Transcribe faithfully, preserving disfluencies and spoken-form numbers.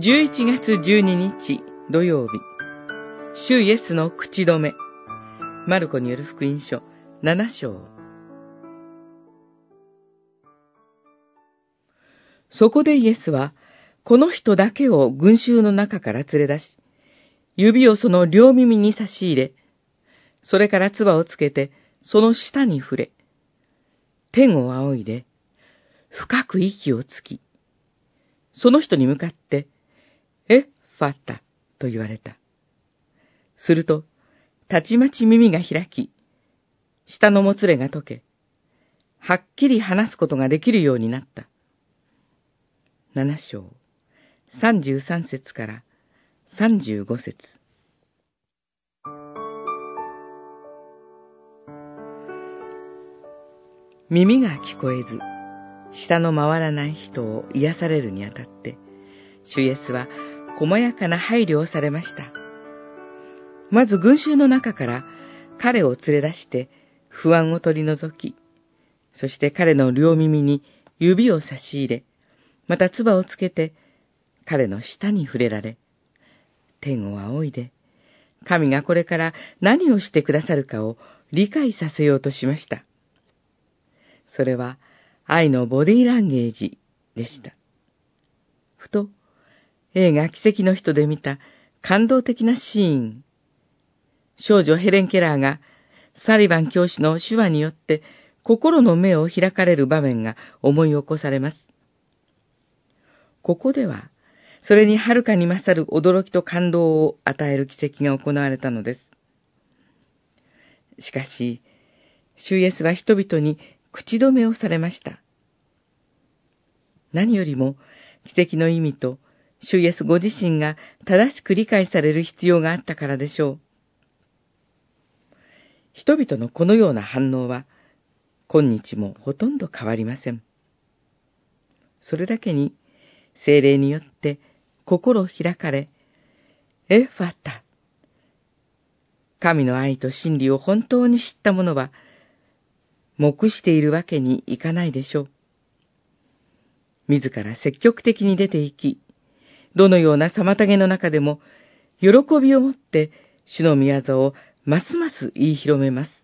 じゅういちがつじゅうににち土曜日、主イエスの口止め。マルコによる福音書ななしょう。そこでイエスは、この人だけを群衆の中から連れ出し、指をその両耳に差し入れ、それから唾をつけて、その舌に触れ、天を仰いで、深く息をつき、その人に向かって、エッファタと言われた。すると、たちまち耳が開き、舌のもつれが解け、はっきり話すことができるようになった。七章、三十三節から三十五節。耳が聞こえず、舌の回らない人を癒されるにあたって、主イエスは細やかな配慮をされました。まず群衆の中から彼を連れ出して不安を取り除き、そして彼の両耳に指を差し入れ、また唾をつけて彼の舌に触れられ、天を仰いで、神がこれから何をしてくださるかを理解させようとしました。それは愛のボディーランゲージでした。ふと、映画奇跡の人で見た感動的なシーン、少女ヘレン・ケラーがサリバン教師の手話によって心の目を開かれる場面が思い起こされます。ここでは、それにはるかに勝る驚きと感動を与える奇跡が行われたのです。しかし、主イエスは人々に口止めをされました。何よりも奇跡の意味と主イエスご自身が正しく理解される必要があったからでしょう。人々のこのような反応は今日もほとんど変わりません。それだけに聖霊によって心を開かれ、エファタ、神の愛と真理を本当に知った者は黙しているわけにいかないでしょう。自ら積極的に出て行き、どのような妨げの中でも、喜びをもって主の御業をますます言い広めます。